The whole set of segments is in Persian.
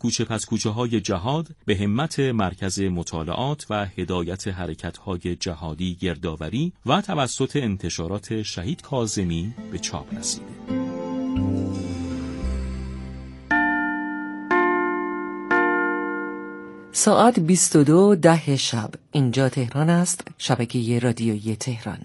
کوچه پس کوچه های جهاد به همت مرکز مطالعات و هدایت حرکت های جهادی گردآوری و توسط انتشارات شهید کاظمی به چاپ رسیده. ساعت 22:10 شب. اینجا تهران است، شبکه رادیویی تهران.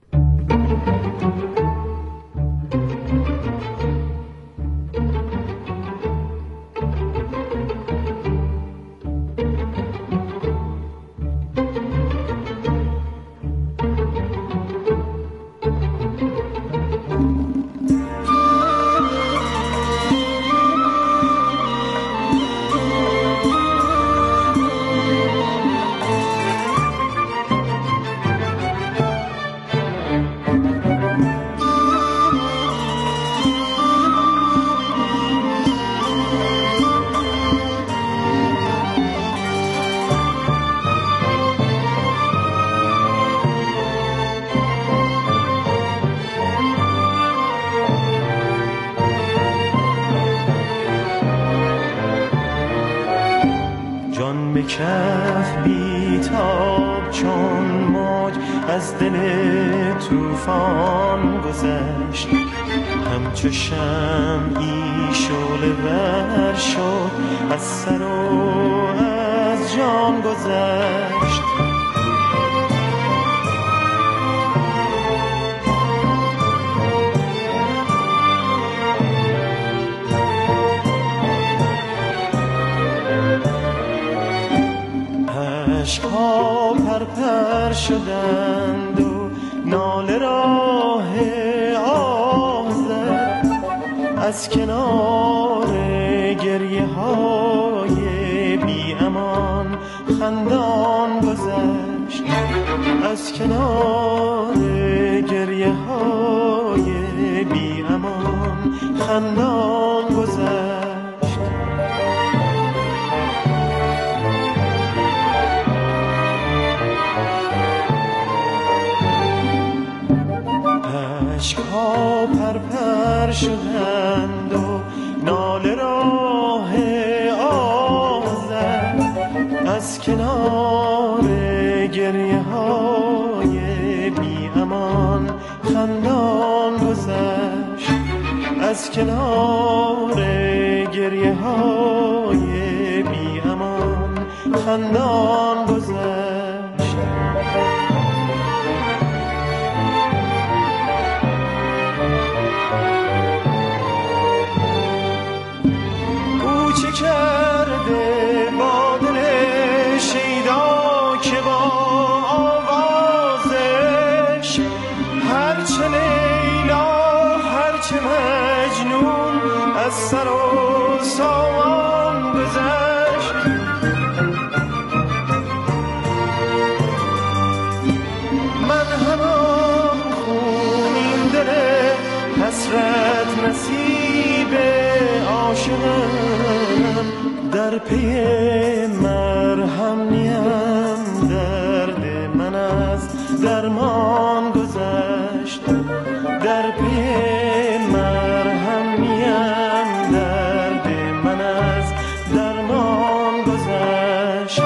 کف بیتاب چون موج از دل طوفان گذشت، همچو شمعی شعله ور شد، از سر و از جان گذشت. عشقها پرپر شدند و ناله راه آه زد، از کنار گریه های بی امان خندان گذشت، از کنار گریه های بی امان خندان گذشت. عشقها پرپر شدند و ناله راه آه زد، از کنار گریه های بی امان خندان گذشت، از کنار گریه های بی امان خندان گذشت. کرده با دل شیدا که با آوازش هرچه لیلا هرچه مجنون از سر و سامان گذشت. من همان خونین دل حسرت نصیب عاشقم، در پی مرهم نیم درد من از درمان گذشت، در پی مرهم نیم درد من از درمان گذشت.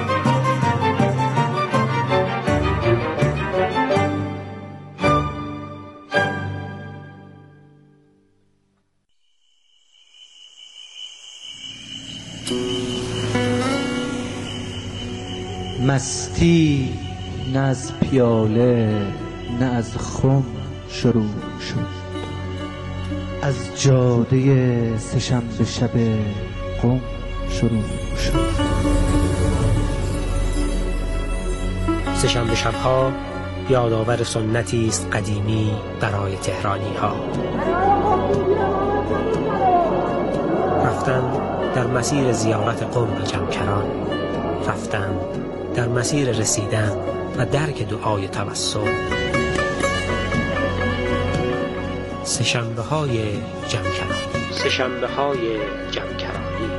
مستی نه از پیاله نه از خم شروع شد، از جاده سه‌شنبه شب قم شروع شد. سه‌شنبه شب‌ها یادآور سنتی است قدیمی برای تهرانی‌ها. رفتن در مسیر زیارت قم به جمکران، رفتن در مسیر رسیدن و درک دعای توسل. سه‌شنبه‌های جمکرانی، سه‌شنبه‌های جمکرانی.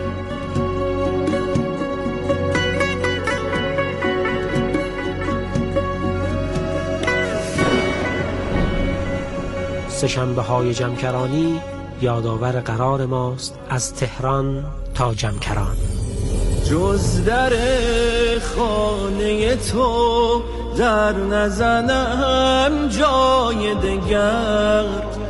سه‌شنبه‌های جمکرانی یادآور قرار ماست از تهران تا جمکران. جز در خانه تو در نزنم جای دگر،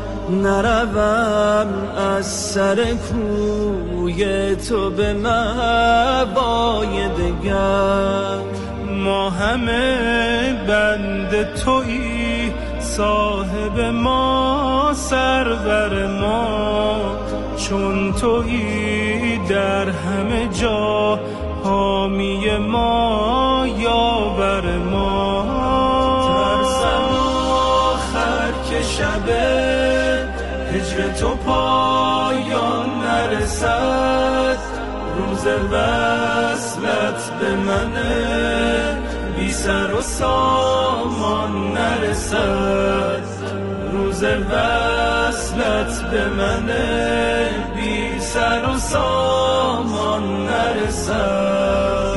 نروم از سر کوی تو به مأوای دگر. ما همه بند تویی، صاحب ما سرور ما، چون تویی در همه جا حامی ما یاور ما. ترسم آخر که شب هجر تو پایان نرسد، روز وصلت به من بی سر و سامان نرسد، روز وصلت به من بی سر و سامان نرسد.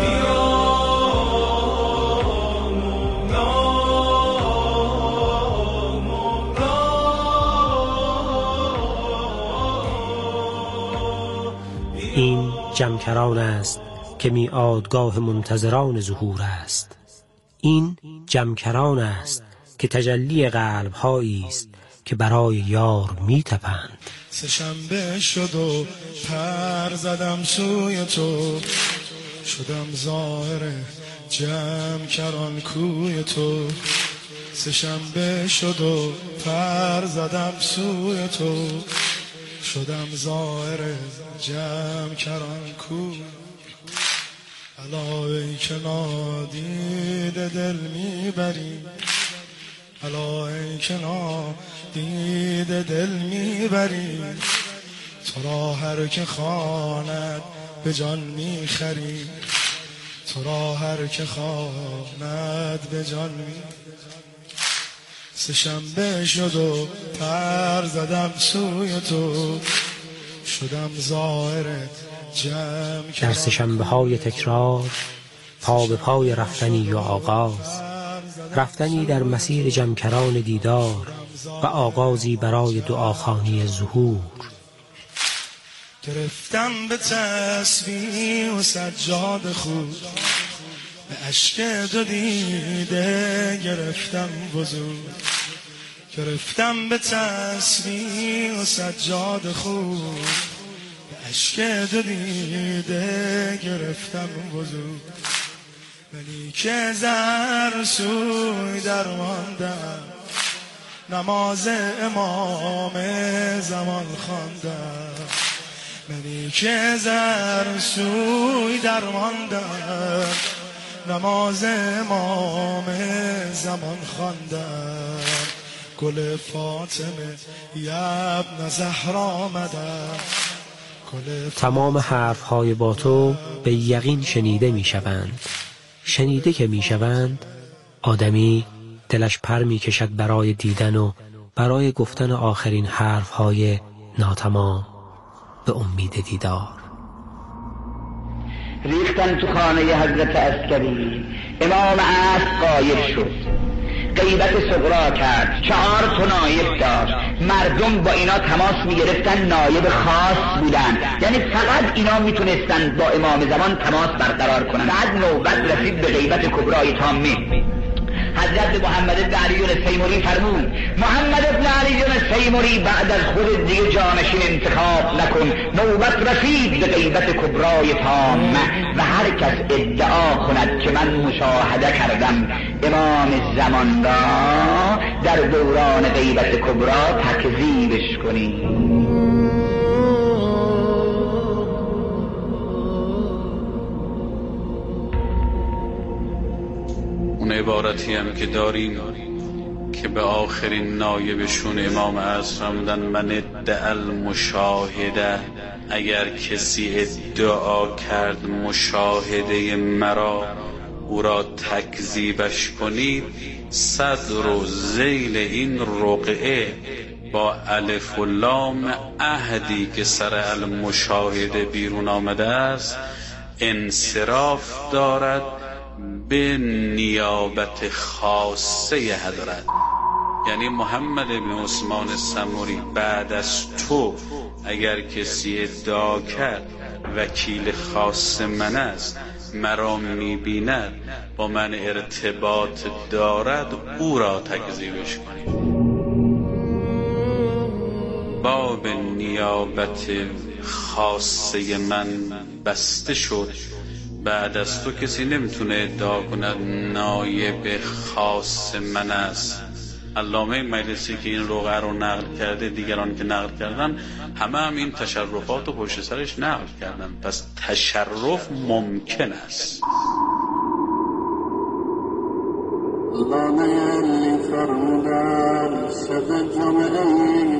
این جمکران است که میعادگاه منتظران ظهور است. این جمکران است که تجلی قلب‌هایی است که برای یار میتپند. سه‌شنبه شد و پر زدم سوی تو، شدم ظاهر جمکران کوی تو. سه‌شنبه شد و پر زدم سوی تو، شدم ظاهر جمکران کوی. الا ای که نادیده دل میبری، الا ای که نادیده دل میبری، تو را هر که خواند به جان میخری، تو را هر که خواند به جان میخری. سه‌شنبه شد و پر زدم سوی تو، شدم ظاهر جمع. در سه‌شنبه‌های تکرار پا به پای رفتنی و آغاز، رفتنی در مسیر جمکران دیدار و آغازی برای دعاخوانی ظهور. گرفتم به تسبیح و سجاد خود، به اشک دو دیده گرفتم وضو. گرفتم به تسبیح و سجاد خود، به اشک دو دیده گرفتم وضو. ولی که زر سوی درماندم، نماز امام زمان خواندم. ولی که زر سوی درماندم، نماز امام زمان خواندم. گل فاطمه ابن زهرا آمدم. تمام حرفهای با تو به یقین شنیده می شوند. شنیده که می شوند، آدمی دلش پر می کشد برای دیدن و برای گفتن آخرین حرفهای ناتمام به امید دیدار. ریختن تو خانه حضرت عسکری، امام عصر غایب شد، غیبت صغرا کرد، 4 تا نایب داشت. مردم با اینا تماس میگرفتن، نایب خاص بودن، یعنی فقط اینا میتونستن با امام زمان تماس برقرار کنن. بعد نوبت رسید به غیبت کبرای تامه. حضرت محمد بن علی السیمری فرمود محمد بن علی السیمری بعد از خود دیگه جانشین انتخاب نکن، نوبت رسید به غیبت کبرای تامه و هر کس ادعا کند که من مشاهده کردم امام زمان را در دوران غیبت کبرا تکذیبش کنید. اون عبارتی هم که داریم که به آخرین نایبشون امام عصر فرمودن من ادعا المشاهده، اگر کسی ادعا کرد مشاهده مرا او را تکذیبش کنید. صدر و ذیل این رقعه با الف و لام عهدی که سر المشاهده بیرون آمده است انصراف دارد به نیابت خاصه حضرت. یعنی محمد بن عثمان سموری بعد از تو اگر کسی ادعا کرد وکیل خاص من است، مرا می‌بیند، با من ارتباط دارد، او را تکذیبش کنید. باب نیابت خاصه من بسته شد. بعد از تو کسی نمیتونه ادعا کند نایب خاص من است. علامه مجلسی که این رقعه رو نقل کرده، دیگران که نقل کردن همه هم این تشرفات و پشت سرش نقل کردن، پس تشرف ممکن است. علامه علی فرمودن شب جمعه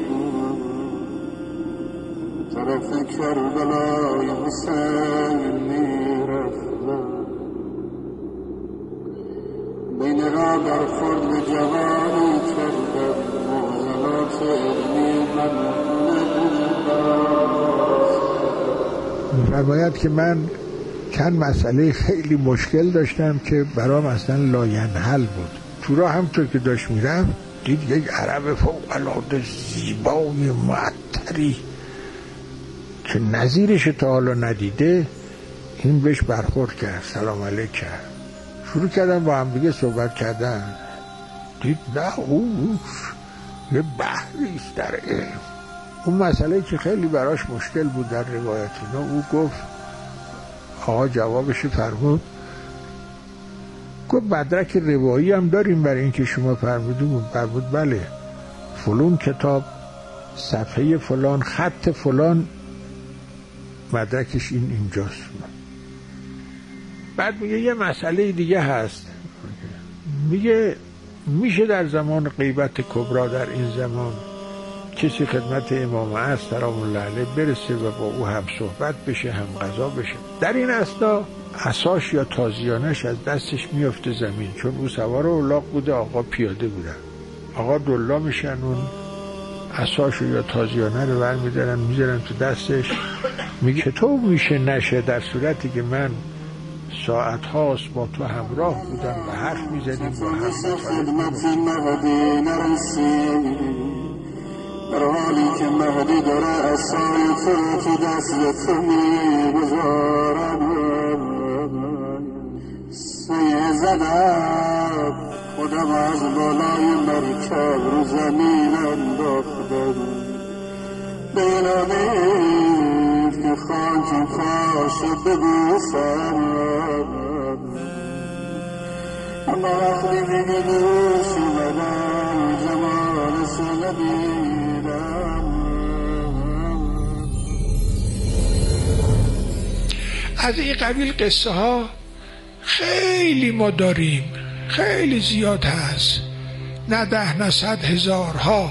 طرف کربلای حسین میرفتن، بین را برخورد به جوانی کردن، معضلات علمی می‌فرماید که من چند مسئله خیلی مشکل داشتم که برام اصلا لاینحل بود. تو راه همطور که داشت میرم دید یک عرب فوق‌العاده زیبای معطری که نظیرش تا حالا ندیده، این بهش برخورد کرد، سلام علیک کرد، شروع کردن با هم دیگه صحبت کردن. دید نه او یه بحریست در علم. اون مسئله که خیلی براش مشکل بود در روایت اینا، او گفت، آقا جوابش فرمود، گفت مدرک روایی هم داریم برای این که شما فرمودید؟ فرمود بله، فلان کتاب صفحه فلان خط فلان مدرکش اینجاست. بعد میگه یه مسئله دیگه هست، میگه میشه در زمان غیبت کبرا، در این زمان کسی خدمت امام عصر سلام الله علیه برسه و با او هم صحبت بشه، هم غذا بشه، در این اثنا عصاش یا تازیانش از دستش میفته زمین، چون او سوار الاغ بوده، آقا پیاده بودن، آقا دلا میشن، اون عصاش یا تازیانه رو برمیدارن میذارن تو دستش. میگه چطور میشه نشه در صورتی که من ساعت هاست با تو همراه بودم و حرف میزدیم با هم خدمت مهدی نرسید، در حالی که مهدی داره عصای تو دست تو میگذارد، سیه زدم خودم از بالای مرکب رو زمین انداختم، بیانید که خاک پاشو ببوسم، اما وقتی دیگه دوش اومدم جمالشو ندیدم. از این قبیل قصه ها خیلی ما داریم، خیلی زیاد هست، نه 10 نه 100 هزارها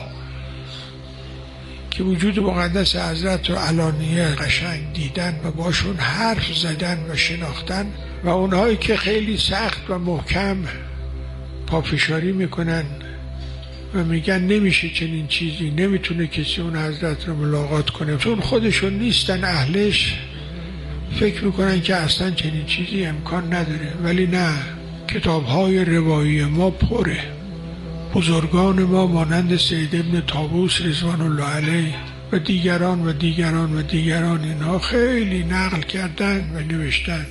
که وجود مقدس حضرت رو علانیه قشنگ دیدن و باشون حرف زدن و شناختن، و اونهایی که خیلی سخت و محکم پافشاری میکنن و میگن نمیشه چنین چیزی، نمیتونه کسی اون حضرت رو ملاقات کنه چون خودشون نیستن اهلش، فکر میکنن که اصلا چنین چیزی امکان نداره. ولی نه، کتاب‌های روایی ما پره، بزرگان ما مانند سید ابن طاووس رضوان الله علیه و دیگران و دیگران و دیگران، اینها خیلی نقل کردن و نوشتن.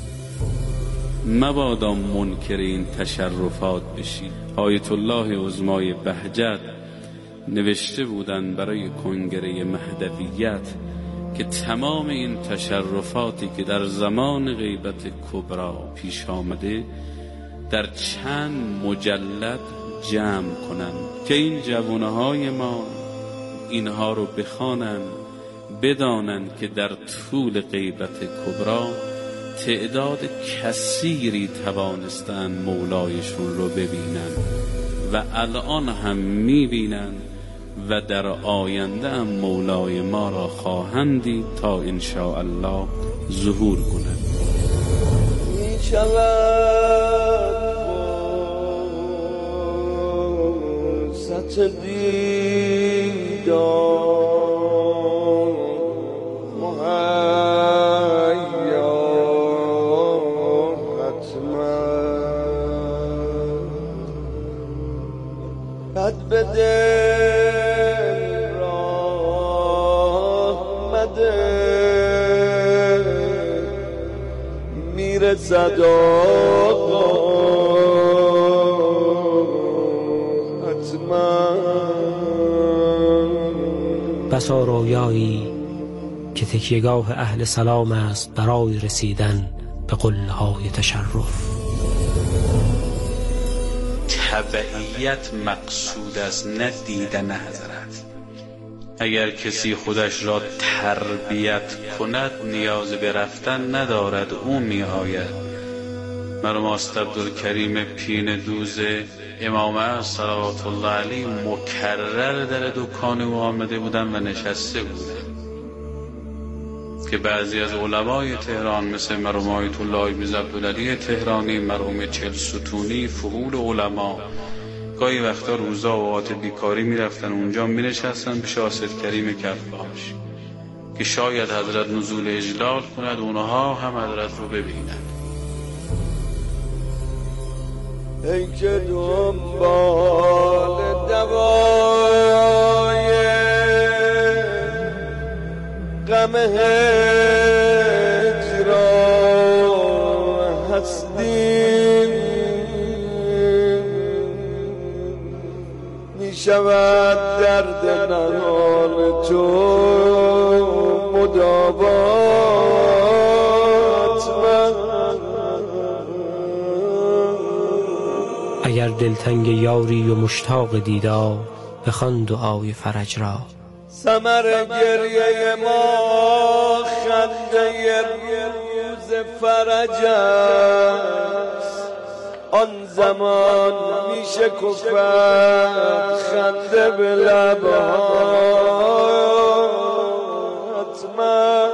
مبادا منکر این تشرفات بشید. آیت الله عظمای بهجت نوشته بودن برای کنگره مهدویت که تمام این تشرفاتی که در زمان غیبت کبرا پیش آمده در چند مجلد جمع کنن که این جوانهای ما اینها رو بخوانن، بدانن که در طول غیبت کبرا تعداد کثیری توانستن مولایشون رو ببینن و الان هم میبینن و در آینده هم مولای ما را خواهند دید تا انشاءالله ظهور کنند. بد به دل راه میرسد آقا حتما. بسا رویایی که تکیهگاه اهل سلام است برای رسیدن به قله‌های تشرف. تبعیت مقصود است، نه دیدن حضرت. اگر کسی خودش را تربیت کند نیاز به رفتن ندارد، او می آید. مرحوم استاد عبدالکریم پین دوز امام صلوات الله علیه مکرر در دکان او آمده بودن و نشسته بودن که بعضی از علمای تهران مثل مرحوم آیت الله ابن عبدالعلی تهرانی، مرحوم چلستونی، فضول علما گاهی وقتا روزا و اوقات بیکاری میرفتن اونجا مینشستن پیش استاد کریم کفاش که شاید حضرت نزول اجلال کند، اونها هم حضرت رو ببینن. ای که دنبال دوای غم هجران هستیم، می شود درد نهان تو مداوات من. اگر دلتنگ یاری و مشتاق دیدار، بخوان دعای فرج را. ثمر گریه ما خنده روز فرج است، آن زمان میشه کفت خنده به لبهات من.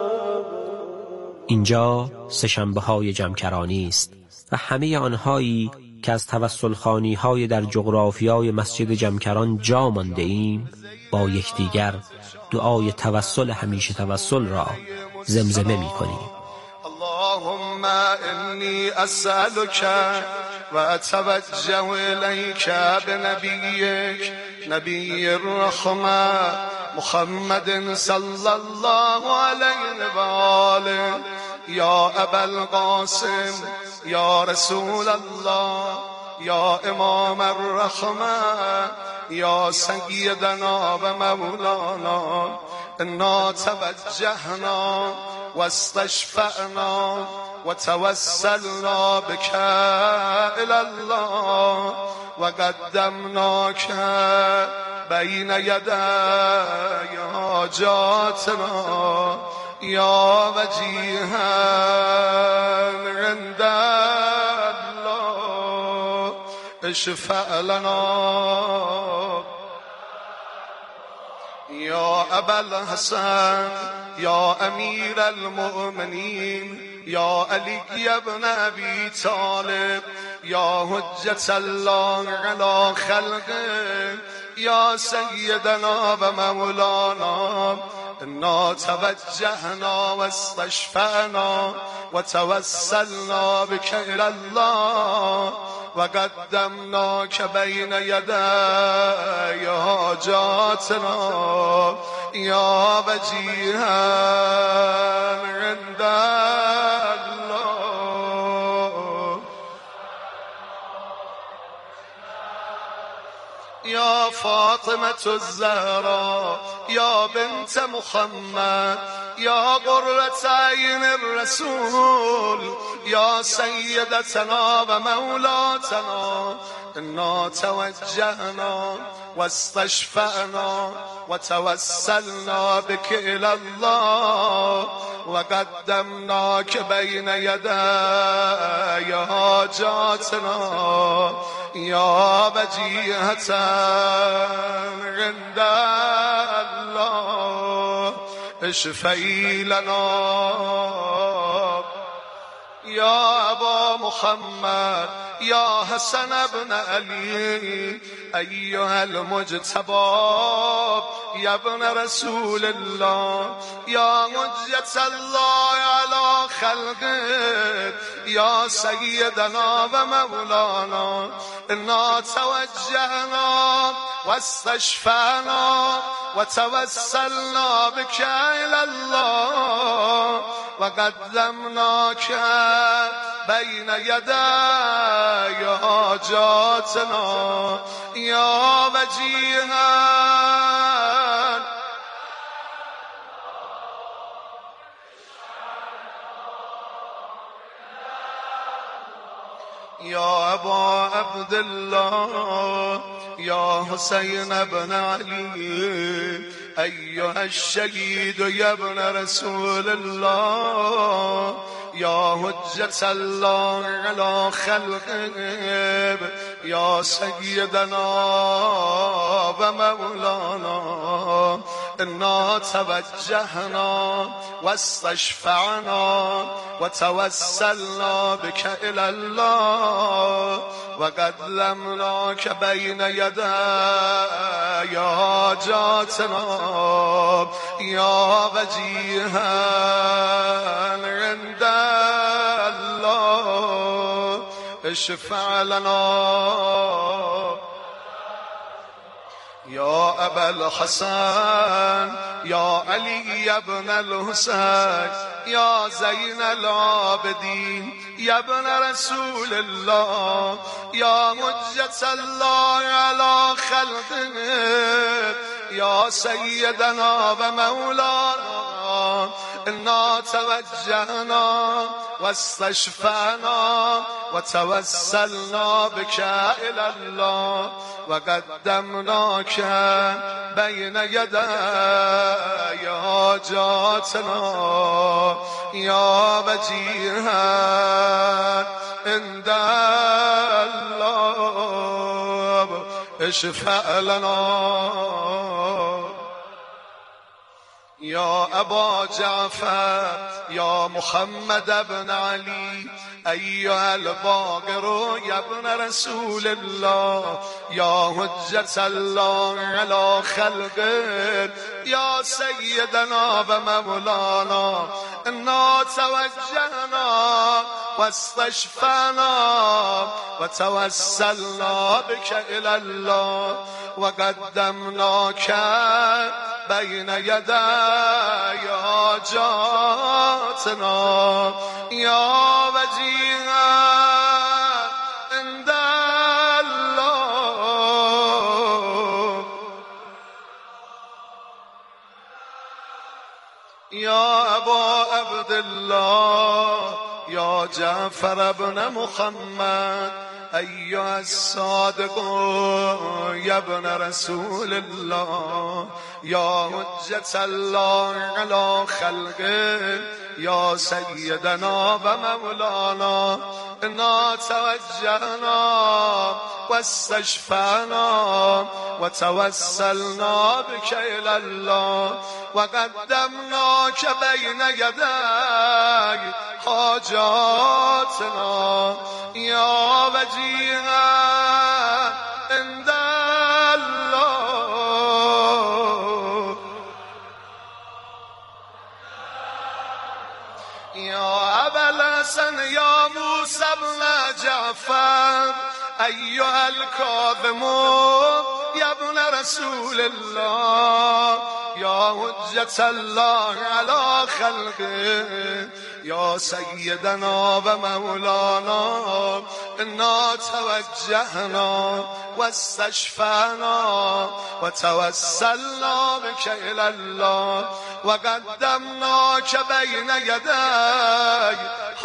اینجا سه‌شنبه های جمکرانی است و همه آنهایی که از توسل خوانی های در جغرافیای مسجد جمکران جا مانده ایم با یکدیگر دعای توسل همیشه توسل را زمزمه می کنیم. اللهم انی اسألک و اتوجه الیک بنبیک نبی الرحمه محمد صلی الله علیه و آله یا ابا القاسم یا رسول الله یا امام الرحمه یا سیدنا و مولانا انا توجهنا و استشفعنا و توسلنا بک الی الله و قدمناک بین یدی حاجاتنا یا وجیها عند الله اشفع لنا یا ابا الحسن یا امیر المؤمنین یا علی ابن ابی طالب یا حجت الله علی خلقه یا سیدنا و مولانا انا توجهنا و استشفعنا و توسلنا بک الی الله و قدمناک بین یدی حاجاتنا یا وجیها عند الله یا فاطمة الزهراء یا بنت محمد یا قرة عین الرسول یا سیدتنا و مولاتنا انا توجهنا و استشفعنا و توسلنا بک الی الله و قدمناک بین یدی حاجاتنا یا وجیهة عند الله اشفعی لنا یا ابا محمد یا حسن ابن علی ایها المجتبی یا ابن رسول الله یا حجت الله علی خلقه یا سیدنا و مولانا انا توجهنا و استشفعنا و توسلنا بک الی الله وقدمناك بين يدي حاجاتنا يا وجيها يا أبا عبد الله يا حسين بن علي أيها الشهيد يا ابن رسول الله يا حجة الله على خلقه يا سيدنا ومولانا إنا توجهنا واستشفعنا وتوسلنا بك إلى الله وقدمناك بين يدي حاجاتنا يا وجيها عند الله اشفع لنا يا أبا الحسن يا علي بن الحسين يا زين العابدين يا ابن رسول الله يا حجة الله على خلقه يا سيدنا ومولانا إنا توجهنا واستشفعنا وتوسلنا بك إلى الله وقدمناك بين يدي حاجاتنا يا وجيها عند الله اشفع لنا يا أبا جعفر يا محمد بن علي أيها الباقر يا ابن رسول الله يا حجة الله على خلقه يا سيدنا ومولانا إنا توجهنا واستشفعنا وتوسلنا بك إلى الله وقدمناك بين يدي حاجاتنا يا وجيها عند الله يا أبا عبد الله يا جعفر بن محمد أيها الصادق يا ابن رسول الله يا حجة الله على خلقه يا سيدنا ومولانا إنا توجهنا واستشفعنا وتوسلنا بك إلى الله وقدمناك بين يدي حاجاتنا يا وجيها عند الله يا أبا الحسن يا موسى بن جعفر أيها الكاظم يا ابن رسول الله يا حجة الله على خلقه يا سيدنا ومولانا إنا توجهنا واستشفعنا وتوسلنا بك إلى الله وقدمناك بين يدي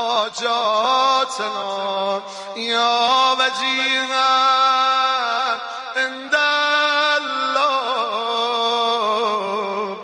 حاجاتنا يا وجيها عند الله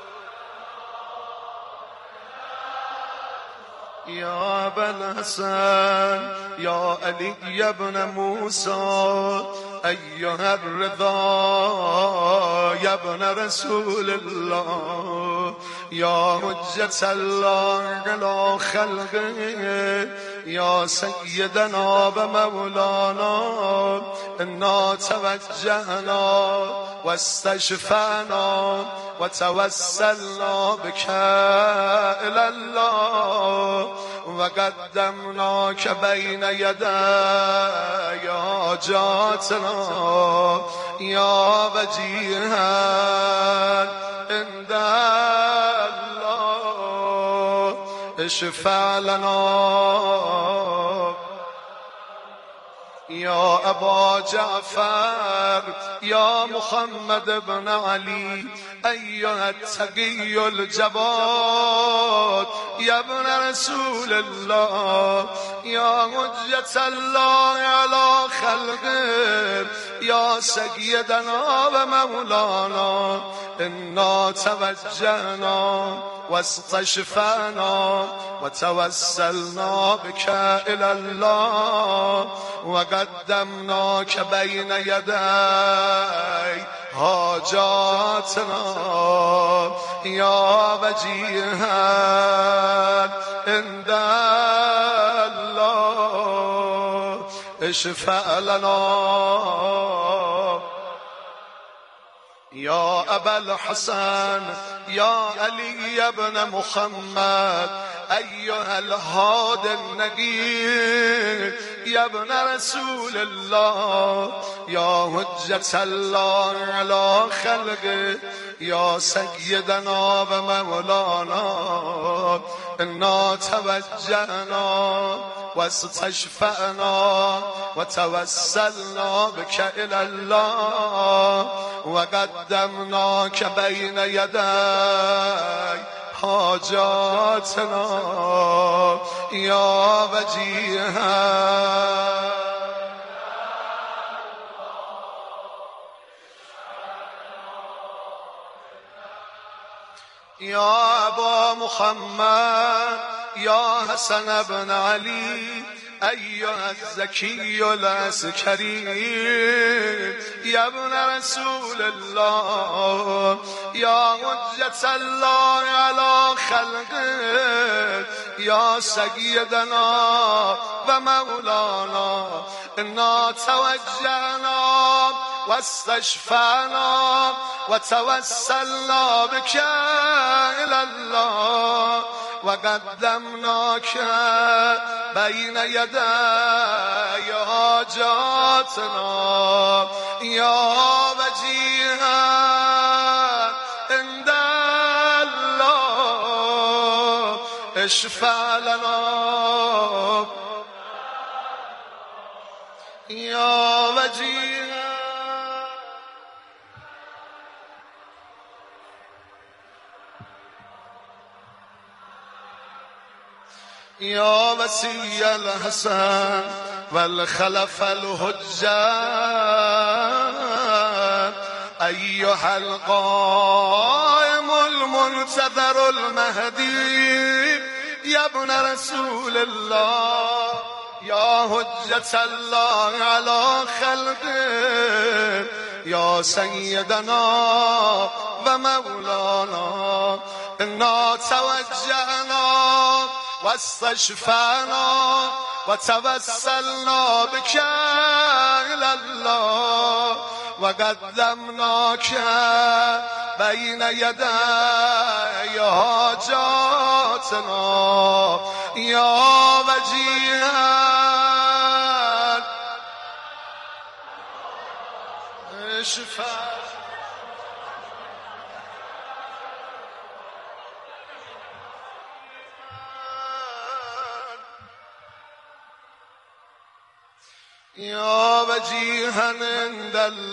يا أبا الحسن يا علي يا ابن موسى أيها الرضا يا ابن رسول الله يا حجة الله على خلقه يا سيدنا ومولانا إنا توجهنا واستشفعنا وتوسلنا بك إلى الله وقدمناك بين يدي حاجاتنا يا وجيها عند الله اشفع لنا یا ابا جعفر یا محمد بن علی ایها التقی الجواد یا ابن رسول الله یا حجت الله علی خلقه یا سیدنا و مولانا انا توجهنا واستشفعنا وتوسلنا بك الى الله وقدمناك بين يدي حاجاتنا يا وجيها عند الله اشفع لنا يا أبا الحسن يا علي بن محمد أيها الهاد النقي يا ابن رسول الله يا حجة الله على خلقه يا سيدنا ومولانا إنا توجهنا واستشفعنا وتوسلنا بك إلى الله وقدمناك بين يدي حاجاتنا يا وجيها يا أبا محمد يا حسن بن علي أيها الزكي العسكري يا ابن رسول الله يا حجة الله على خلقه يا سيدنا ومولانا إنا توجهنا واستشفعنا وتوسلنا بك إلى الله وقدمناك بين يدي حاجاتنا يا وجيها عند الله اشفع لنا يا وجيها يا وسي الحسن والخلف الحجة أيها القائم المنتظر المهدي يا ابن رسول الله يا حجة الله على خلقه يا سيدنا ومولانا إنا توجهنا واستشفعنا وتوسلنا بك إلى الله وقدمناك بين يدي حاجاتنا يا وجيها اشفع يا وجيها عند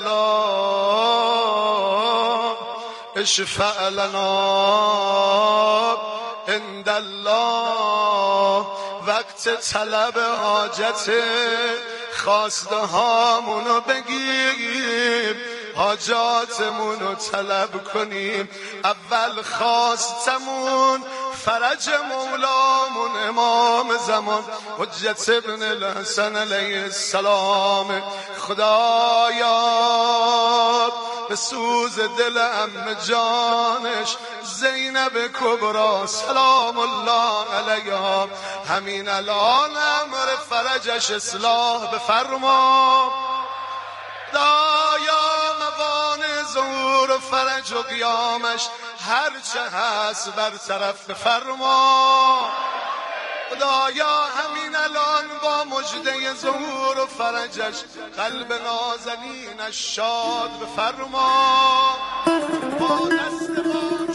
الله اشفع لنا عند الله وقت طلب حاجت خواسته هامونو بگیم حاجاتمونو طلب کنیم اول خواستمون فرج مولامون امام زمان حجت ابن الحسن علیه السلام خدایا به سوز دل ام جانش زینب کبرا سلام الله علیها همین الان امر فرجش اصلاح بفرما خدایا موانع ظهور و فرج و قیامش هرچه هست برطرف بفرما خدایا همین الان با مژده ظهور و فرجش قلب نازنینش شاد بفرما با دست